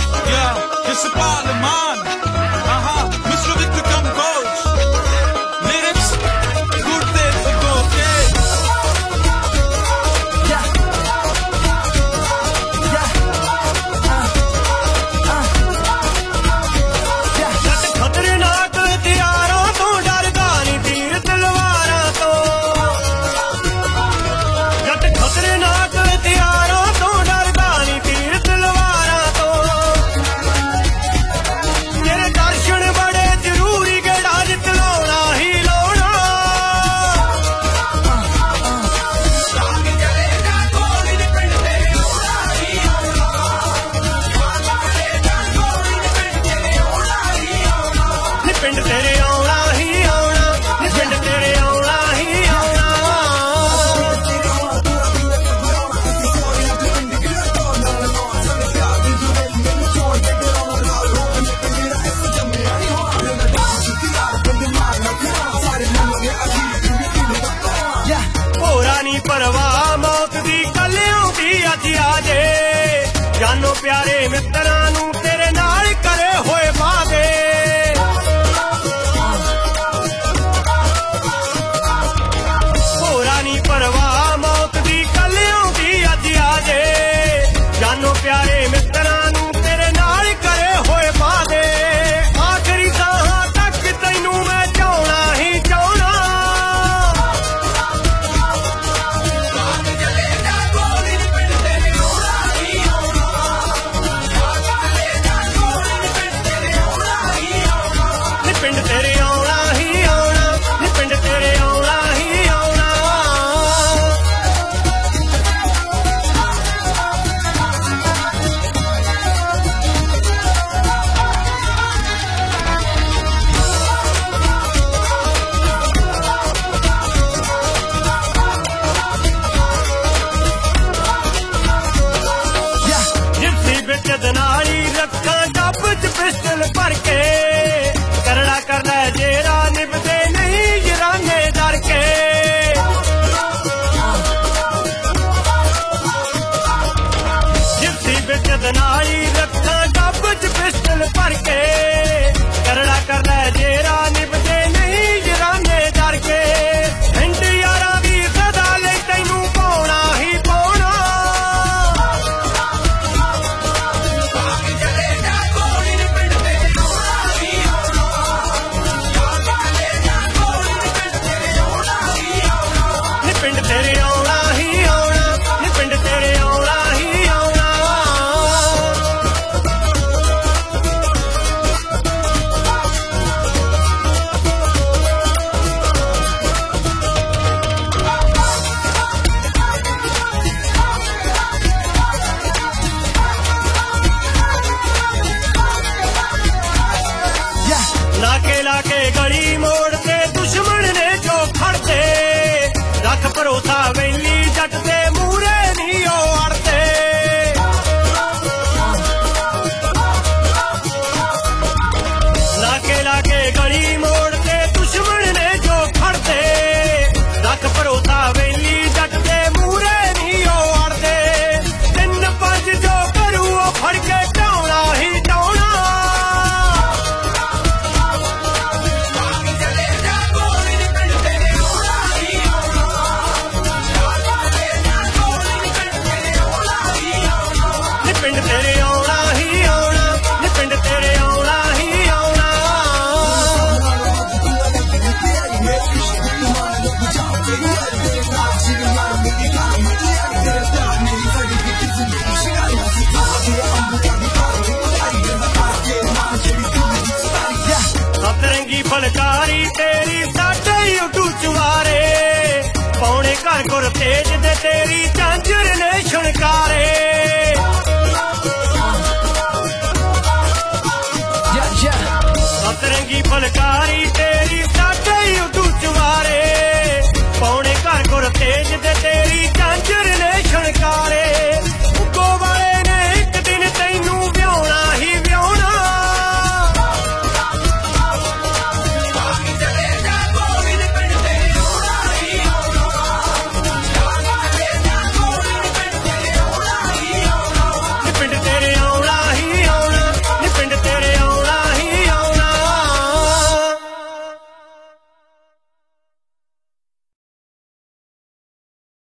जानो प्यारे मित्रा नू तेरे नाल करे होए वादे होरा नी परवाह मौत दी कल आउंदी अज आजे जानो प्यारे मित्रा नू तेरे नाल करे होए वादे आखिरी सांहां तक तैनू मैं चाहना ही चाहना पिंड तेरे आउणा ही आउणा पिंड तेरे आउणा ही आउणा जिप्सी बिच दनाली रखा डब च पिस्टल भर के करड़ा करना जेरा निभदे नहीं जराने डर के जिप्सी बिच दनाली रखा डब च पिस्टल भर के करड़ा करना जेरा निभदे नहीं जराने डर के हिंद यारा दी सदा ले तैनू पाउणा ही पाउणा पिंड तेरे आउणा ही आउणा पिंड तेरे आउणा ही आउणा लाके लाके गली मोड़ ते दुश्मन ने जो खड़ते रख भरोसा वैली जट दे मूरे नहीं ओ अड़ते लाके लाके गली मोड़ ते दुश्मन ने जो खड़ते रख भरोसा वैली जट दे मूरे नहीं ओ अड़ते तिन पंज जो करू ओ फड़ के टाउणा ही टाउणा पिंड तेरे आउणा ही आउणा पिंड तेरे आउणा ही आउणा सतरंगी फलकारी तेरी साडे उठू चुवारे पौने घर गुर तेज दे तेरी झांझर ने छुणकारे